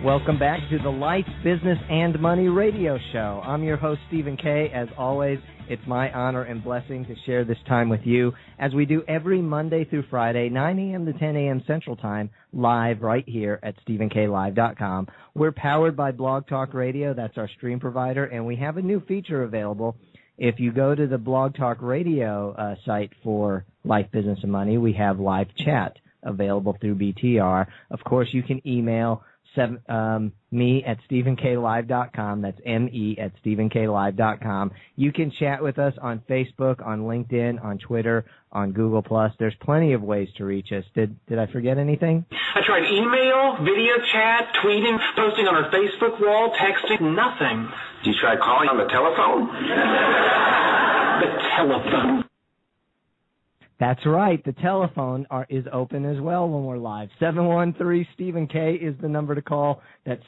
Welcome back to the Life, Business, and Money radio show. I'm your host, Stephen K. As always, it's my honor and blessing to share this time with you, as we do every Monday through Friday, 9 a.m. to 10 a.m. Central Time, live right here at StephenKLive.com. We're powered by Blog Talk Radio. That's our stream provider, and we have a new feature available. If you go to the Blog Talk Radio site for Life, Business, and Money, we have live chat available through BTR. Of course, you can email me at StephenKLive.com. That's me at StephenKLive.com. You can chat with us on Facebook, on LinkedIn, on Twitter, on Google+. There's plenty of ways to reach us. Did I forget anything? I tried email, video chat, tweeting, posting on our Facebook wall, texting, nothing. Did you try calling on the telephone? The telephone. That's right. The telephone is open as well when we're live. 713-STEPHEN-K is the number to call. That's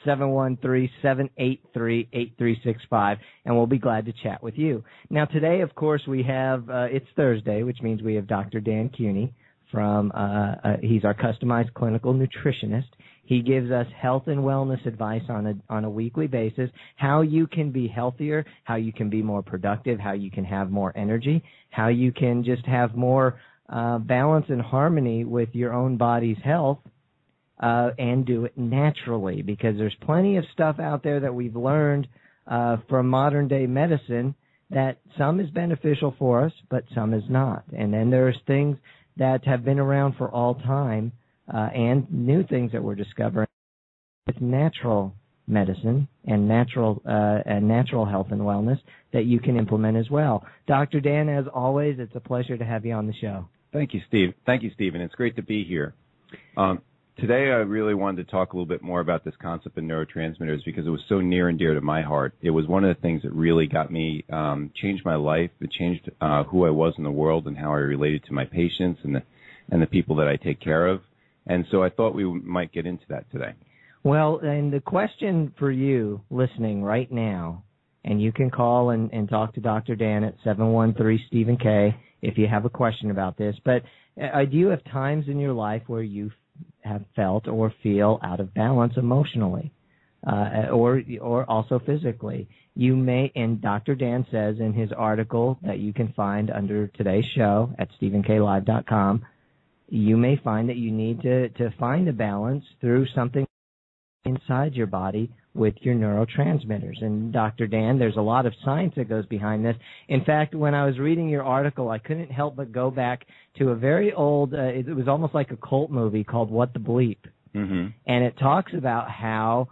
713-783-8365, and we'll be glad to chat with you. Now, today, of course, we have, it's Thursday, which means we have Dr. Dan Cuny from, he's our customized clinical nutritionist. He gives us health and wellness advice on a weekly basis, how you can be healthier, how you can be more productive, how you can have more energy, how you can just have more balance and harmony with your own body's health, and do it naturally, because there's plenty of stuff out there that we've learned from modern-day medicine that some is beneficial for us, but some is not. And then there's things that have been around for all time, and new things that we're discovering with natural medicine and natural health and wellness that you can implement as well. Dr. Dan, as always, it's a pleasure to have you on the show. Thank you, Steve. Thank you, Stephen. It's great to be here. Today I really wanted to talk a little bit more about this concept of neurotransmitters because it was so near and dear to my heart. It was one of the things that really got me, changed my life. It changed who I was in the world and how I related to my patients and the people that I take care of. And so I thought we might get into that today. Well, and the question for you listening right now, and you can call and talk to Dr. Dan at 713-STEPHEN-K if you have a question about this, but do you have times in your life where you have felt or feel out of balance emotionally or also physically? You may, and Dr. Dan says in his article that you can find under today's show at StephenKLive.com, you may find that you need to find a balance through something inside your body with your neurotransmitters. And Dr. Dan, there's a lot of science that goes behind this. In fact, when I was reading your article, I couldn't help but go back to a very old, it was almost like a cult movie called What the Bleep. Mm-hmm. And it talks about how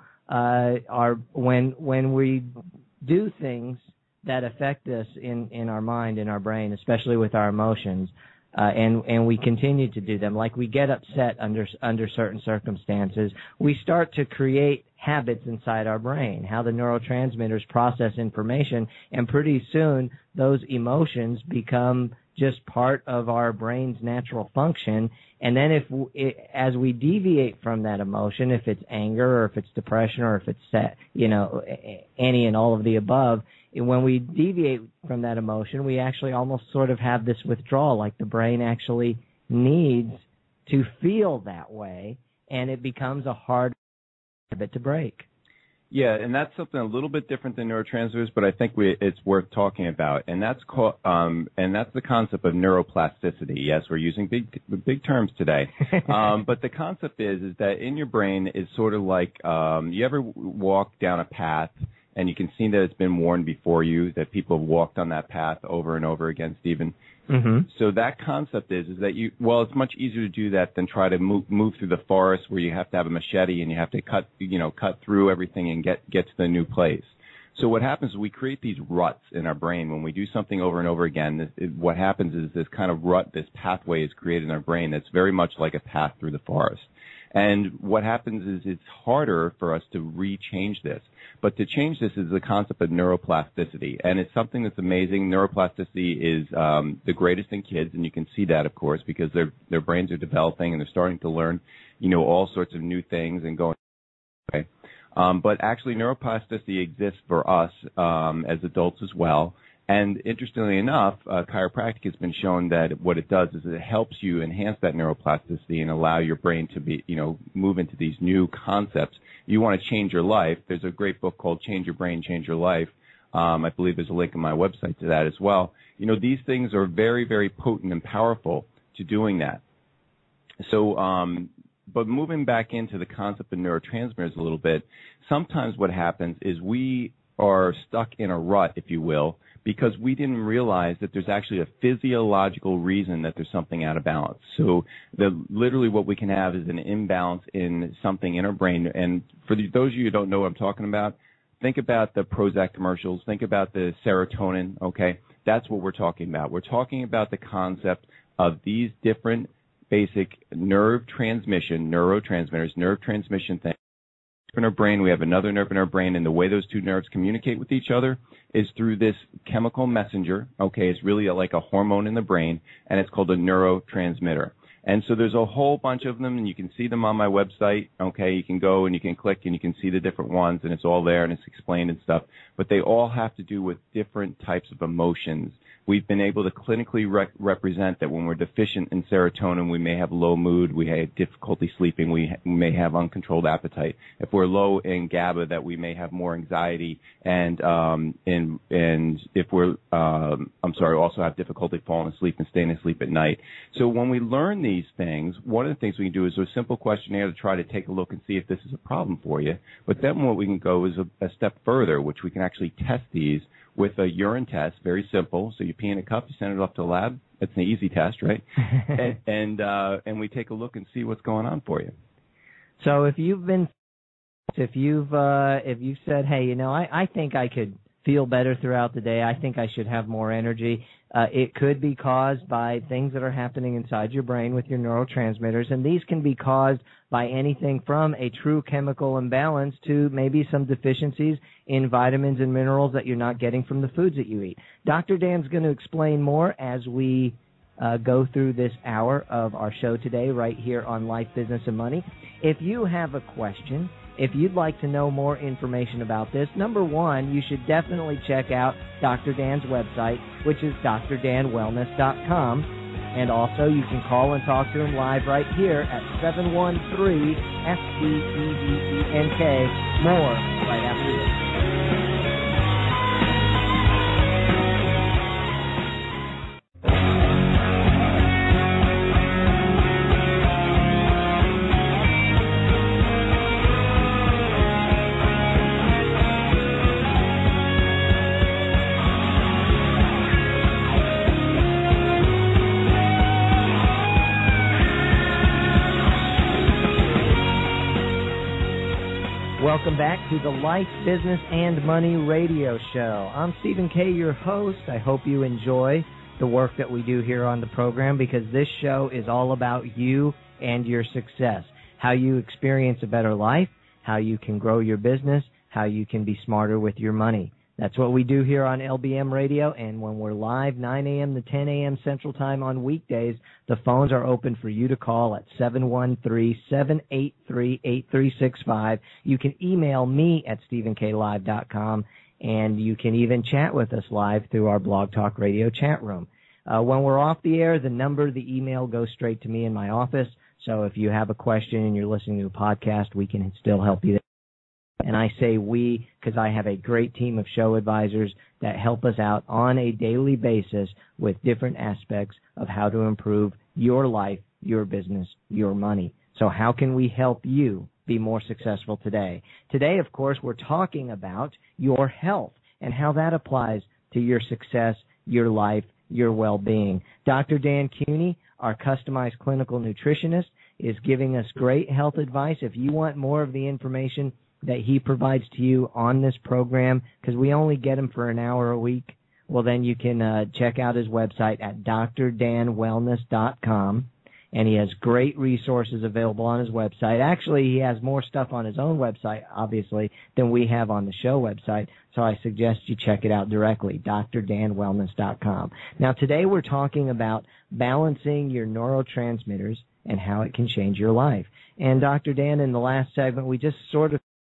when we do things that affect us in our mind, in our brain, especially with our emotions, and we continue to do them, like we get upset under certain circumstances, we start to create habits inside our brain, how the neurotransmitters process information, and pretty soon those emotions become just part of our brain's natural function. And then as we deviate from that emotion, if it's anger or if it's depression or if it's any and all of the above, when we deviate from that emotion, we actually almost sort of have this withdrawal, like the brain actually needs to feel that way, and it becomes a hard habit to break. Yeah, and that's something a little bit different than neurotransmitters, but I think it's worth talking about, and that's called, and that's the concept of neuroplasticity. Yes, we're using big terms today, but the concept is that in your brain is sort of like you ever walk down a path and you can see that it's been worn before you, that people have walked on that path over and over again, Stephen. Mm-hmm. So that concept is that it's much easier to do that than try to move through the forest where you have to have a machete and you have to cut through everything and get to the new place. So what happens is we create these ruts in our brain when we do something over and over again. What happens is this kind of rut, this pathway is created in our brain that's very much like a path through the forest. And what happens is it's harder for us to re-change this. But to change this is the concept of neuroplasticity. And it's something that's amazing. Neuroplasticity is the greatest in kids, and you can see that, of course, because their brains are developing and they're starting to learn, all sorts of new things and going. But actually, neuroplasticity exists for us as adults as well. And interestingly enough, chiropractic has been shown that what it does is it helps you enhance that neuroplasticity and allow your brain to be, move into these new concepts. You want to change your life. There's a great book called Change Your Brain, Change Your Life. I believe there's a link on my website to that as well. These things are very, very potent and powerful to doing that. So, but moving back into the concept of neurotransmitters a little bit, sometimes what happens is we are stuck in a rut, if you will, because we didn't realize that there's actually a physiological reason that there's something out of balance. So literally what we can have is an imbalance in something in our brain. And for those of you who don't know what I'm talking about, think about the Prozac commercials. Think about the serotonin, okay? That's what we're talking about. We're talking about the concept of these different basic neurotransmitters, nerve transmission things. In our brain, we have another nerve in our brain, and the way those two nerves communicate with each other is through this chemical messenger. Okay, it's really like a hormone in the brain, and it's called a neurotransmitter. And so there's a whole bunch of them, and you can see them on my website. Okay, you can go and you can click and you can see the different ones, and it's all there and it's explained and stuff. But they all have to do with different types of emotions. We've been able to clinically represent that when we're deficient in serotonin, we may have low mood, we have difficulty sleeping, we may have uncontrolled appetite. If we're low in GABA, that we may have more anxiety, and if we're, also have difficulty falling asleep and staying asleep at night. So when we learn these things, one of the things we can do is a simple questionnaire to try to take a look and see if this is a problem for you. But then what we can go is a step further, which we can actually test these with a urine test, very simple. So you pee in a cup, you send it off to the lab. It's an easy test, right? and we take a look and see what's going on for you. So if you've said, hey, I think I could feel better throughout the day, I think I should have more energy, it could be caused by things that are happening inside your brain with your neurotransmitters, and these can be caused by anything from a true chemical imbalance to maybe some deficiencies in vitamins and minerals that you're not getting from the foods that you eat. Dr. Dan's going to explain more as we go through this hour of our show today right here on Life, Business, and Money. If you have a question, if you'd like to know more information about this, number one, you should definitely check out Dr. Dan's website, which is drdanwellness.com. And also, you can call and talk to him live right here at 713-FDEVENK. More right after this. Welcome back to the Life, Business, and Money radio show. I'm Stephen K., your host. I hope you enjoy the work that we do here on the program, because this show is all about you and your success, how you experience a better life, how you can grow your business, how you can be smarter with your money. That's what we do here on LBM Radio, and when we're live 9 a.m. to 10 a.m. Central Time on weekdays, the phones are open for you to call at 713-783-8365. You can email me at StephenKLive.com, and you can even chat with us live through our Blog Talk Radio chat room. When we're off the air, the email goes straight to me in my office, so if you have a question and you're listening to a podcast, we can still help you there. And I say we because I have a great team of show advisors that help us out on a daily basis with different aspects of how to improve your life, your business, your money. So how can we help you be more successful today? Today, of course, we're talking about your health and how that applies to your success, your life, your well-being. Dr. Dan Cuny, our customized clinical nutritionist, is giving us great health advice. If you want more of the information that he provides to you on this program, because we only get him for an hour a week, well, then you can check out his website at drdanwellness.com, and he has great resources available on his website. Actually, he has more stuff on his own website, obviously, than we have on the show website, so I suggest you check it out directly, drdanwellness.com. Now, today we're talking about balancing your neurotransmitters and how it can change your life. And Dr. Dan, in the last segment, we just sort of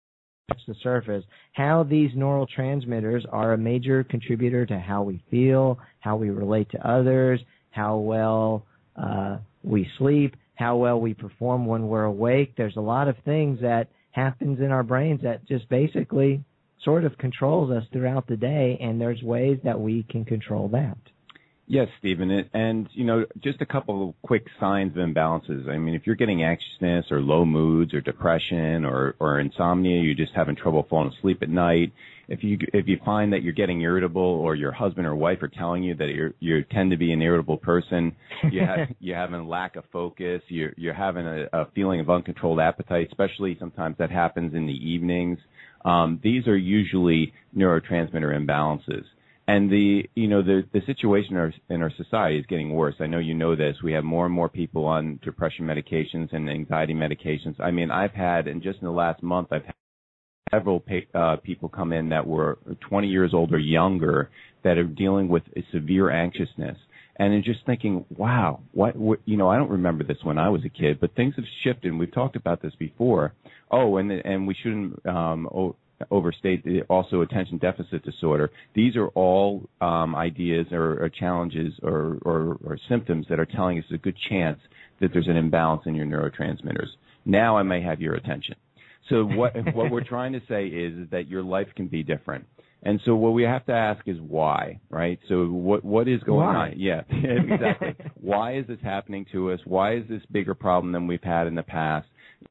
the surface, how these neurotransmitters are a major contributor to how we feel, how we relate to others, how well we sleep, how well we perform when we're awake. There's a lot of things that happens in our brains that just basically sort of controls us throughout the day, and there's ways that we can control that. Yes, Stephen, and just a couple of quick signs of imbalances. I mean, if you're getting anxiousness or low moods or depression or insomnia, you're just having trouble falling asleep at night. If you find that you're getting irritable, or your husband or wife are telling you that you tend to be an irritable person, you're having a lack of focus, you're having a feeling of uncontrolled appetite, especially sometimes that happens in the evenings. These are usually neurotransmitter imbalances. And the situation in our society is getting worse. I know you know this. We have more and more people on depression medications and anxiety medications. I mean, and just in the last month, I've had several people come in that were 20 years old or younger that are dealing with a severe anxiousness. And I'm just thinking, wow, what I don't remember this when I was a kid, but things have shifted. And we've talked about this before. Oh, and we shouldn't overstate also attention deficit disorder. These are all ideas or challenges or symptoms that are telling us a good chance that there's an imbalance in your neurotransmitters. Now I may have your attention. So what we're trying to say is that your life can be different. And so what we have to ask is why, right? So what is going on? Yeah, exactly. Why is this happening to us? Why is this bigger problem than we've had in the past?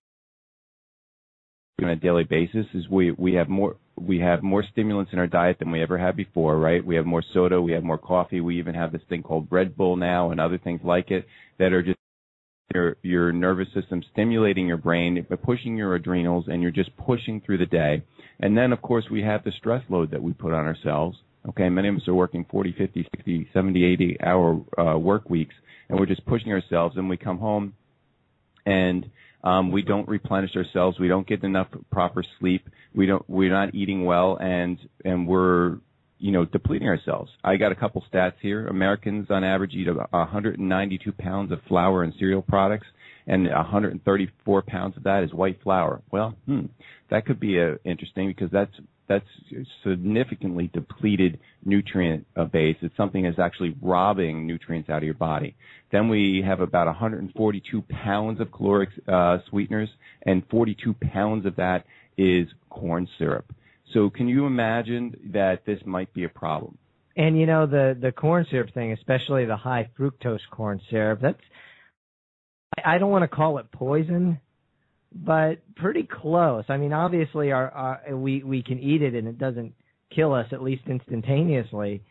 On a daily basis is we have more stimulants in our diet than we ever had before, right? We have more soda, we have more coffee, we even have this thing called Red Bull now and other things like it that are just your nervous system stimulating your brain, pushing your adrenals, and you're just pushing through the day. And then, of course, we have the stress load that we put on ourselves. Okay, many of us are working 40, 50, 60, 70, 80-hour work weeks, and we're just pushing ourselves, and we come home and we don't replenish ourselves. We don't get enough proper sleep. We're not eating well, and we're depleting ourselves. I got a couple stats here. Americans on average eat 192 pounds of flour and cereal products, and 134 pounds of that is white flour. Well, that could be interesting because that's significantly depleted nutrient base. It's something that's actually robbing nutrients out of your body. Then we have about 142 pounds of caloric sweeteners, and 42 pounds of that is corn syrup. So can you imagine that this might be a problem? And the corn syrup thing, especially the high fructose corn syrup, I don't want to call it poison, but pretty close. I mean, obviously we can eat it and it doesn't kill us, at least instantaneously.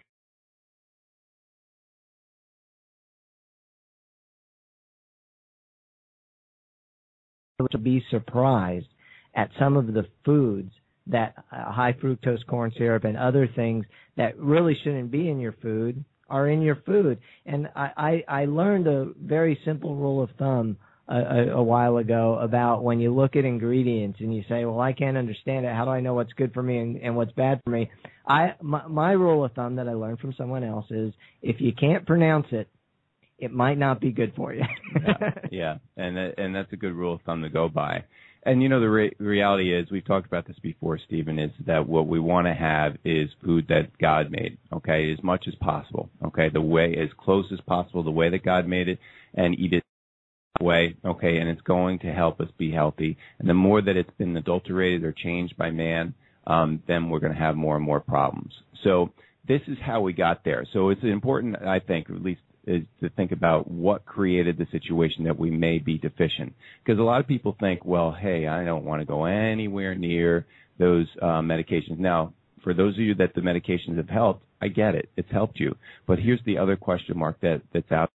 To be surprised at some of the foods that high fructose corn syrup and other things that really shouldn't be in your food are in your food. And I learned a very simple rule of thumb a while ago about when you look at ingredients and you say, well, I can't understand it. How do I know what's good for me and what's bad for me? My rule of thumb that I learned from someone else is if you can't pronounce it, it might not be good for you. Yeah. And that's a good rule of thumb to go by. And, the reality is, we've talked about this before, Stephen, is that what we want to have is food that God made, okay, as much as possible, okay, the way, as close as possible, the way that God made it, and eat it that way, okay, and it's going to help us be healthy. And the more that it's been adulterated or changed by man, then we're going to have more and more problems. So this is how we got there. So it's important, I think, at least, is to think about what created the situation that we may be deficient. Because a lot of people think, well, hey, I don't want to go anywhere near those medications. Now, for those of you that the medications have helped, I get it. It's helped you. But here's the other question mark that's out.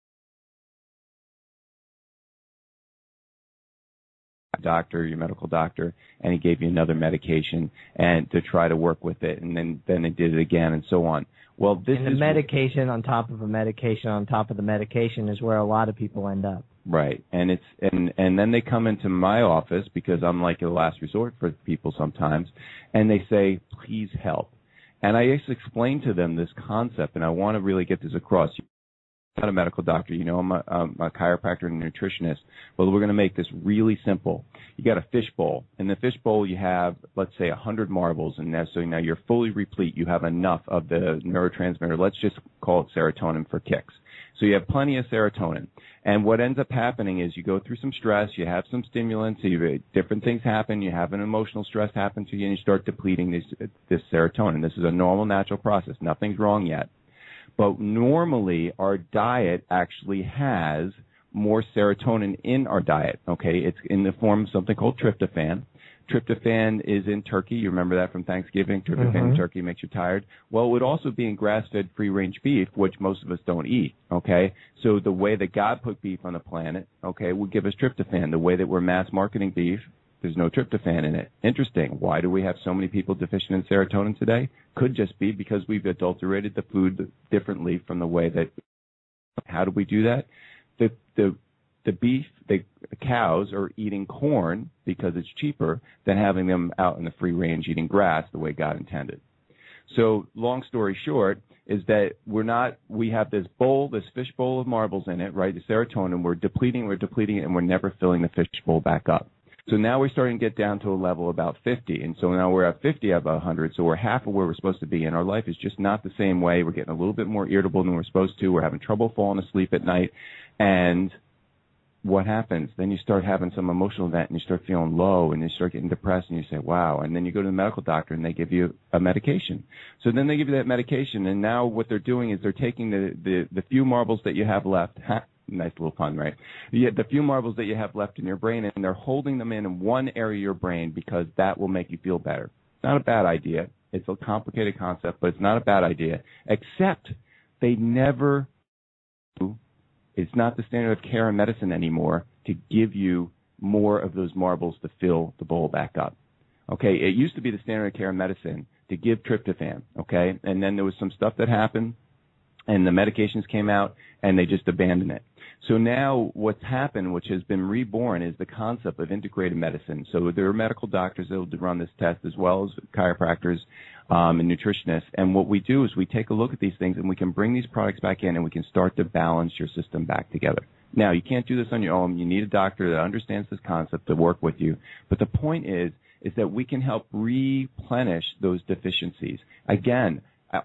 Your medical doctor, and he gave you another medication and to try to work with it, and then they did it again, and so on. Well, this is medication on top of a medication on top of the medication is where a lot of people end up. Right, and then they come into my office because I'm like a last resort for people sometimes, and they say, "Please help." And I just explain to them this concept, and I want to really get this across. not a medical doctor. You know, I'm a chiropractor and a nutritionist. Well, we're going to make this really simple. You got a fish bowl. In the fish bowl, you have, let's say, 100 marbles. And so now you're fully replete. You have enough of the neurotransmitter. Let's just call it serotonin for kicks. So you have plenty of serotonin. And what ends up happening is you go through some stress, you have some stimulants, different things happen, you have an emotional stress happen to you, and you start depleting this serotonin. This is a normal, natural process. Nothing's wrong yet. But normally our diet actually has more serotonin in our diet, okay? It's in the form of something called tryptophan. Tryptophan is in turkey. You remember that from Thanksgiving? Tryptophan in turkey makes you tired. Well, it would also be in grass-fed free-range beef, which most of us don't eat, okay? So the way that God put beef on the planet, okay, would give us tryptophan. The way that we're mass marketing beef, there's no tryptophan in it. Interesting. Why do we have so many people deficient in serotonin today? Could just be because we've adulterated the food differently from the way that. How do we do that? The beef, the cows are eating corn because it's cheaper than having them out in the free range eating grass the way God intended. So long story short is that we have this bowl, this fish bowl of marbles in it, right? The serotonin, we're depleting it, and we're never filling the fish bowl back up. So now we're starting to get down to a level about 50, and so now we're at 50 out of 100, so we're half of where we're supposed to be, and our life is just not the same way. We're getting a little bit more irritable than we're supposed to. We're having trouble falling asleep at night, and what happens? Then you start having some emotional event, and you start feeling low, and you start getting depressed, and you say, wow, and then you go to the medical doctor, and they give you a medication. So then they give you that medication, and now what they're doing is they're taking the few marbles that you have left. Nice little pun, right? The few marbles that you have left in your brain, and they're holding them in one area of your brain because that will make you feel better. It's not a bad idea. It's a complicated concept, but it's not a bad idea, except they never do. It's not the standard of care in medicine anymore to give you more of those marbles to fill the bowl back up. Okay, it used to be the standard of care in medicine to give tryptophan, okay? And then there was some stuff that happened, and the medications came out, and they just abandoned it. So now what's happened, which has been reborn, is the concept of integrated medicine. So there are medical doctors that will run this test as well as chiropractors and nutritionists. And what we do is we take a look at these things, and we can bring these products back in, and we can start to balance your system back together. Now, you can't do this on your own. You need a doctor that understands this concept to work with you. But the point is that we can help replenish those deficiencies. Again,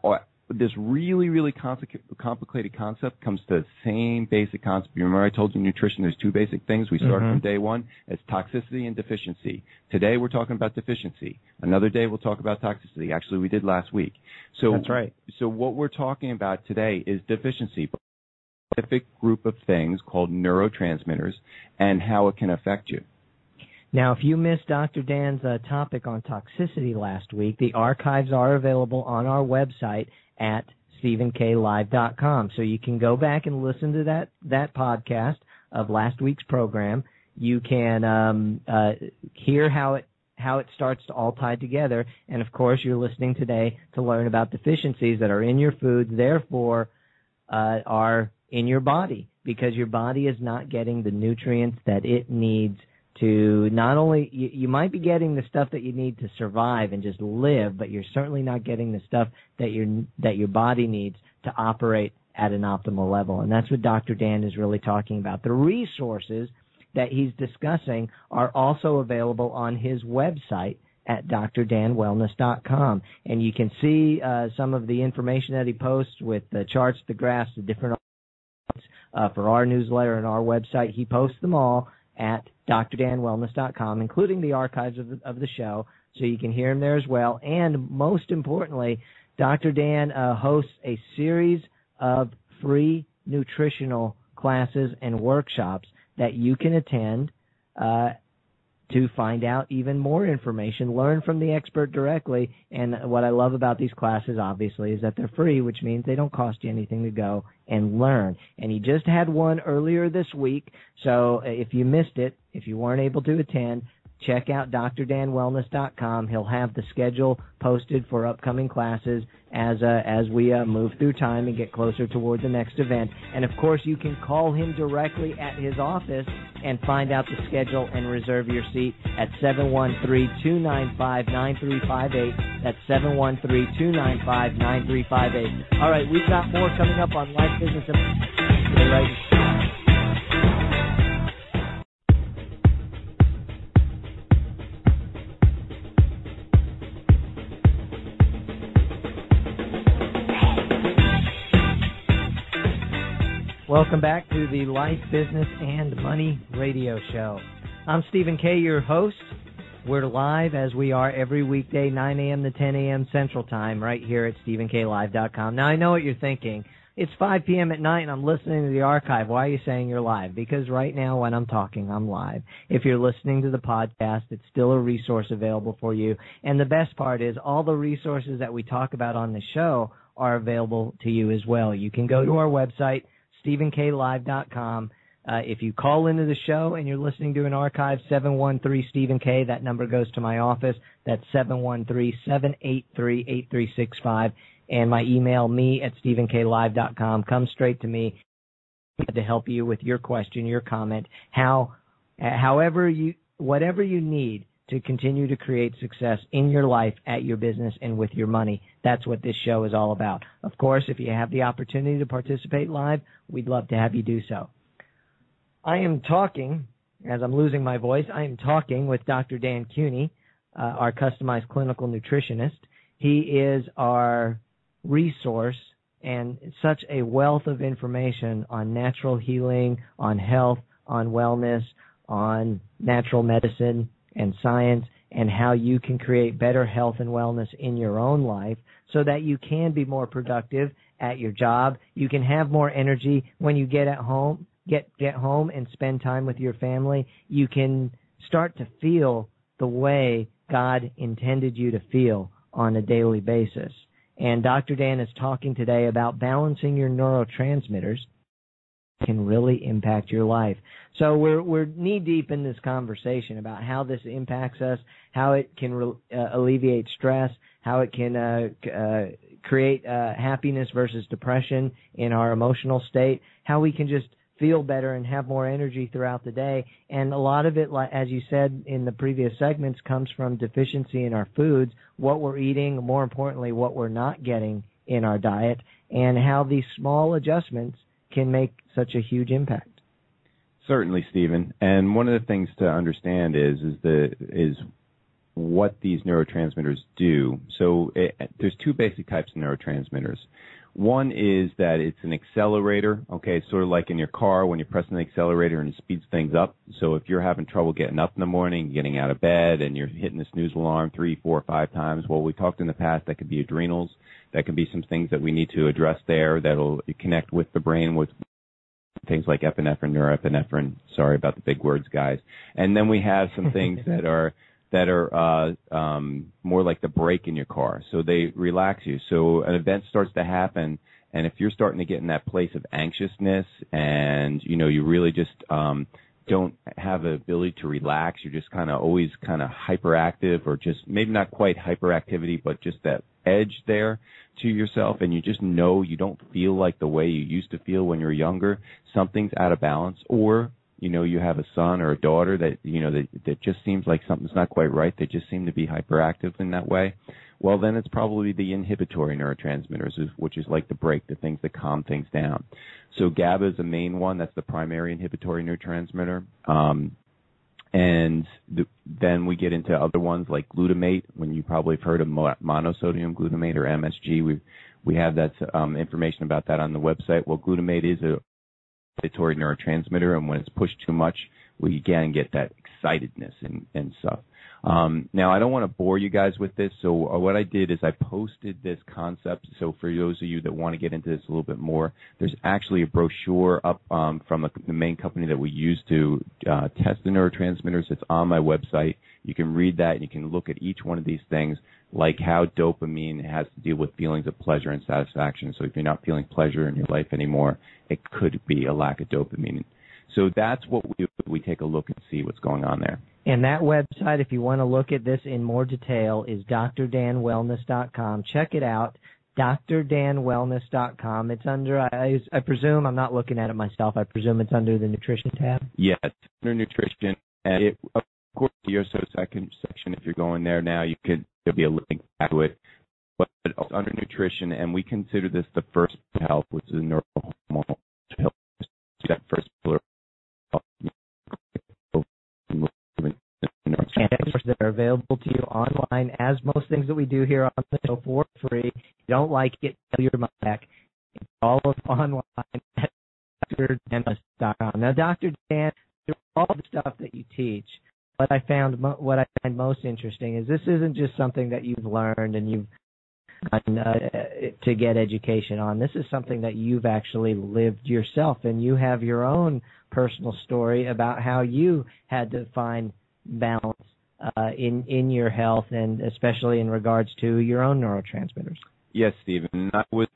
this really, really complicated concept comes to the same basic concept. You remember I told you nutrition, there's two basic things. We start from day one. It's toxicity and deficiency. Today we're talking about deficiency. Another day we'll talk about toxicity. Actually, we did last week. So that's right. So what we're talking about today is deficiency, a specific group of things called neurotransmitters and how it can affect you. Now, if you missed Dr. Dan's topic on toxicity last week, the archives are available on our website at StephenKLive.com. So you can go back and listen to that podcast of last week's program. You can hear how it starts to all tie together. And, of course, you're listening today to learn about deficiencies that are in your foods, therefore are in your body, because your body is not getting the nutrients that it needs to not only, you might be getting the stuff that you need to survive and just live, but you're certainly not getting the stuff that your body needs to operate at an optimal level. And that's what Dr. Dan is really talking about. The resources that he's discussing are also available on his website at drdanwellness.com. And you can see some of the information that he posts with the charts, the graphs, the different for our newsletter and our website. He posts them all at drdanwellness.com, including the archives of the show, so you can hear him there as well. And most importantly, Dr. Dan hosts a series of free nutritional classes and workshops that you can attend to find out even more information, learn from the expert directly. And what I love about these classes, obviously, is that they're free, which means they don't cost you anything to go and learn. And he just had one earlier this week, so if you missed it, if you weren't able to attend, check out drdanwellness.com. He'll have the schedule posted for upcoming classes as we move through time and get closer toward the next event. And, of course, you can call him directly at his office and find out the schedule and reserve your seat at 713-295-9358. That's 713-295-9358. All right, we've got more coming up on Life, Business, and right. Welcome back to the Life, Business, and Money Radio Show. I'm Stephen K., your host. We're live as we are every weekday, 9 a.m. to 10 a.m. Central Time, right here at StephenKLive.com. Now, I know what you're thinking. It's 5 p.m. at night and I'm listening to the archive. Why are you saying you're live? Because right now when I'm talking, I'm live. If you're listening to the podcast, it's still a resource available for you. And the best part is all the resources that we talk about on the show are available to you as well. You can go to our website, StephenKLive.com. If you call into the show and you're listening to an archive, 713-StephenK, that number goes to my office. That's 713-783-8365. And my email, me@StephenKLive.com, comes straight to me to help you with your question, your comment, whatever you need to continue to create success in your life, at your business, and with your money. That's what this show is all about. Of course, if you have the opportunity to participate live, we'd love to have you do so. I am talking, as I'm losing my voice, I am talking with Dr. Dan Cuny, our customized clinical nutritionist. He is our resource and such a wealth of information on natural healing, on health, on wellness, on natural medicine and science, and how you can create better health and wellness in your own life so that you can be more productive at your job. You can have more energy when you get home and spend time with your family. You can start to feel the way God intended you to feel on a daily basis. And Dr. Dan is talking today about balancing your neurotransmitters can really impact your life. So we're knee-deep in this conversation about how this impacts us, how it can alleviate stress, how it can create happiness versus depression in our emotional state, how we can just feel better and have more energy throughout the day. And a lot of it, as you said in the previous segments, comes from deficiency in our foods, what we're eating, more importantly, what we're not getting in our diet, and how these small adjustments can make such a huge impact. Certainly, Stephen. And one of the things to understand is what these neurotransmitters do. So there's two basic types of neurotransmitters. One is that it's an accelerator, okay, sort of like in your car when you're pressing the accelerator and it speeds things up. So if you're having trouble getting up in the morning, getting out of bed, and you're hitting the snooze alarm 3, 4, 5 times, well, we talked in the past that could be adrenals. That could be some things that we need to address there that'll connect with the brain with things like epinephrine, norepinephrine. Sorry about the big words, guys. And then we have some things that are more like the brake in your car. So they relax you. So an event starts to happen, and if you're starting to get in that place of anxiousness and, you really just don't have the ability to relax, you're just kind of always kind of hyperactive, or just maybe not quite hyperactivity, but just that edge there to yourself, and you just know you don't feel like the way you used to feel when you were younger, something's out of balance. Or you have a son or a daughter that just seems like something's not quite right. They just seem to be hyperactive in that way. Well, then it's probably the inhibitory neurotransmitters, which is like the brake, the things that calm things down. So GABA is the main one. That's the primary inhibitory neurotransmitter. Then we get into other ones like glutamate, when you probably have heard of monosodium glutamate or MSG. We have that information about that on the website. Well, glutamate is a inhibitory neurotransmitter, and when it's pushed too much, we again get that excitedness and stuff. Now, I don't want to bore you guys with this, so what I did is I posted this concept. So for those of you that want to get into this a little bit more, there's actually a brochure up from the main company that we use to test the neurotransmitters. It's on my website. You can read that, and you can look at each one of these things, like how dopamine has to deal with feelings of pleasure and satisfaction. So if you're not feeling pleasure in your life anymore, it could be a lack of dopamine. So that's what we take a look and see what's going on there. And that website, if you want to look at this in more detail, is drdanwellness.com. Check it out, drdanwellness.com. It's under, I presume, I'm not looking at it myself, I presume it's under the nutrition tab? Yes, it's under nutrition. And of course, the USO section, if you're going there now, there'll be a link back to it. But it's under nutrition, and we consider this the first health, which is neurohormonal health. that are available to you online, as most things that we do here on the show, for free. If you don't like it, tell your money back. It's all online at drdan.com. Now, Dr. Dan, through all the stuff that you teach, what I find most interesting is this isn't just something that you've learned and you've done to get education on. This is something that you've actually lived yourself, and you have your own personal story about how you had to find balance in your health, and especially in regards to your own neurotransmitters. Yes, Stephen.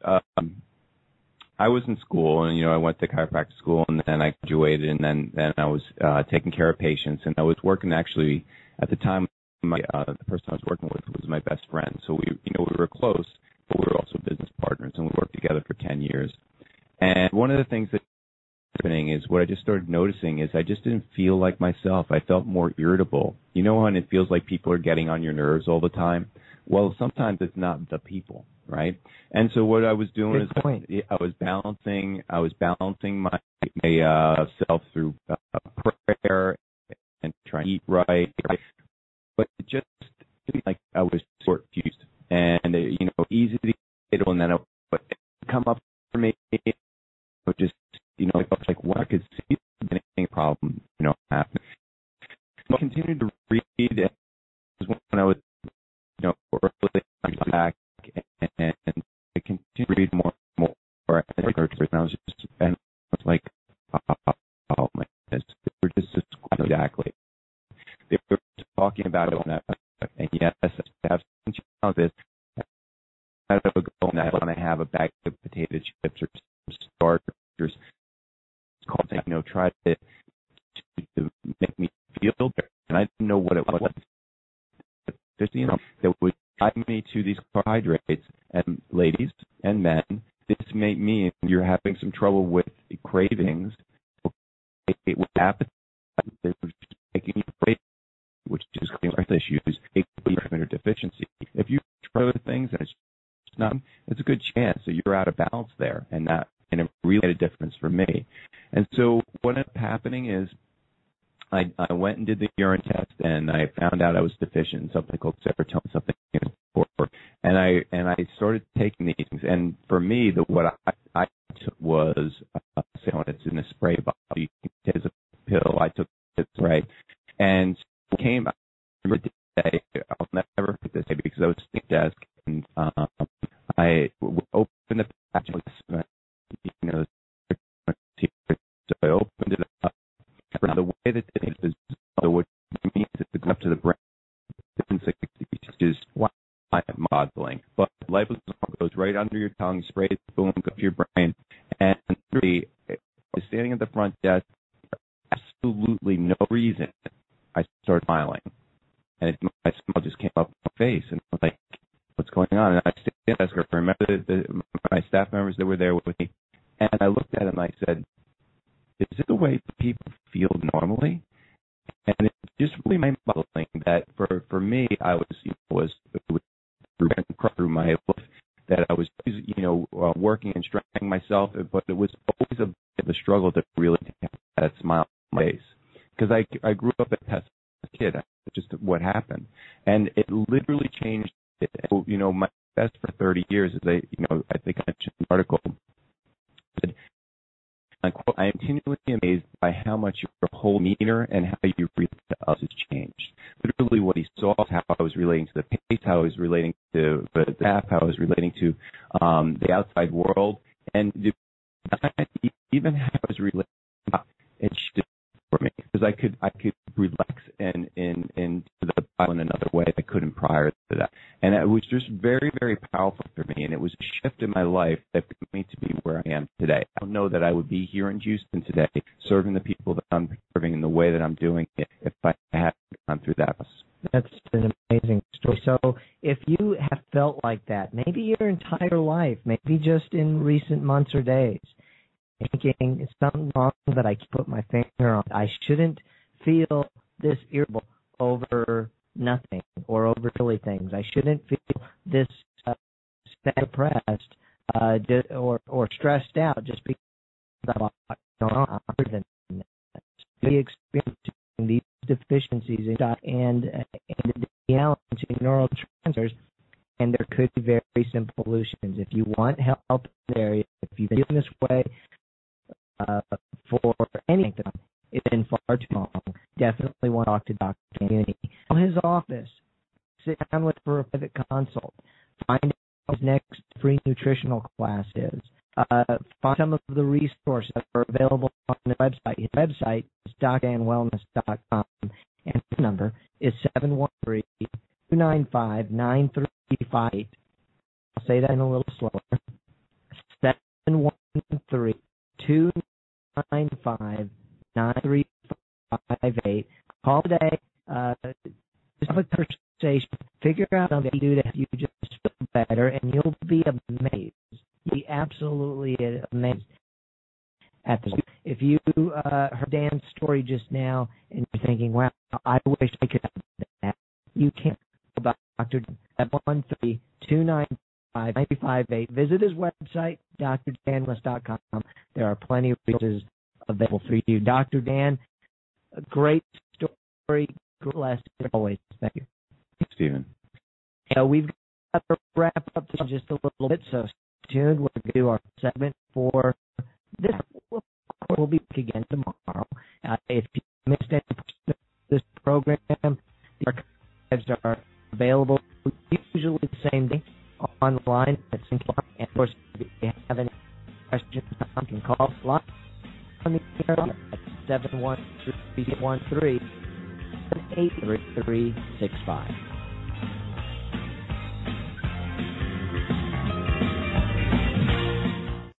I was in school, and I went to chiropractic school, and then I graduated, and then I was taking care of patients, and I was working actually at the time. The person I was working with was my best friend, so we were close, but we were also business partners, and we worked together for 10 years. And one of the things that's happening is what I just started noticing is I just didn't feel like myself. I felt more irritable. When it feels like people are getting on your nerves all the time? Well, sometimes it's not the people, right? And so what I was doing I was balancing my self through prayer and trying to eat right. But it just seemed like I was short fused, and easy to get, and then it would come up for me. It would just, I felt like, well, I could see the problem, happen. So I continued to read, and it was when I was, early back, and I continued to read more and more, and I was like, oh my goodness, they were just exactly. They were talking about it, and yes, I have some challenges. I want to have a bag of potato chips or some starters. Try to make me feel better, and I didn't know what it was. That would guide me to these carbohydrates. And ladies and men, this may mean you're having some trouble with cravings, with appetite, making you crave, which is health issues. It could be neurotransmitter deficiency. If you try other things and it's a good chance that you're out of balance there, and it really made a difference for me. And so what ended up happening is I went and did the urine test, and I found out I was deficient in something called serotonin, and I started taking these things. And for me, what I took was it's in a spray bottle. You can take it as a pill. I took it right, and I remember the day. I'll never forget this day because I was sitting at the desk, and I opened the package. So I opened it up. Now, the way that it is, what it means is to go up to the brain, which is mind-boggling. But liposome goes right under your tongue, sprays, boom, go to your brain. And three, I was standing at the front desk, for absolutely no reason, I started smiling. And my smile just came up my face, and I was like, what's going on? And I stayed at the desk. I remember my staff members that were there with me, and I looked at them and I said, is it the way people feel normally? And it's just really mind-boggling that for me, I was through my life that I was, working and strengthening myself, but it was always a bit of a struggle to really have that smile on my face. Because I grew up as a kid. That's just what happened. And it literally changed it. My best for 30 years is I think I mentioned an article that I am continually amazed by how much your whole demeanor and how you relate to us has changed. Literally what he saw is how I was relating to the patient, how I was relating to the staff, how I was relating to the outside world, and even how I was relating it shifted for me because I could relax and do the Bible in another way I couldn't prior to that. And it was just very, very powerful for me, and it was a shift in my life that got me to be where I am today. I don't know that I would be here in Houston today serving the people that I'm serving in the way that I'm doing it if I hadn't gone through that. That's an amazing story. So if you have felt like that, maybe your entire life, maybe just in recent months or days, thinking it's something wrong that I can put my finger on. I shouldn't feel this irritable over nothing or over silly things. I shouldn't feel this depressed or stressed out just because I'm going on other than that. Be experiencing these deficiencies in diet and imbalance in neurotransmitters, and there could be very simple solutions. If you want help in this area, if you've been doing this way for any length of time, it's been far too long, definitely want to talk to Dr. Dan Cuny. Call his office. Sit down with for a private consult. Find out what his next free nutritional class is. Find some of the resources that are available on the website. His website is drdanwellness.com, and his number is 713-295-9358. I'll say that in a little slower. 713-295-9358. Call today. Just have a conversation. Figure out something to do to help you just feel better, and you'll be amazed. You'll be absolutely amazed at this. If you heard Dan's story just now and you're thinking, wow, I wish I could have that, you can. About Dr. 713-295-9358. Visit his website, drdanwellness.com. There are plenty of resources available for you. Dr. Dan, a great story, great lesson as always. Thank you. Thanks, Stephen. We've got to wrap up this just a little bit, so stay tuned. We're going to do our segment for this. We'll be back again tomorrow. If you missed any portion of this program, the archives are available usually the same day online at Sinclair. And of course, if you have any questions, you can call us live on the air at 713-833-65.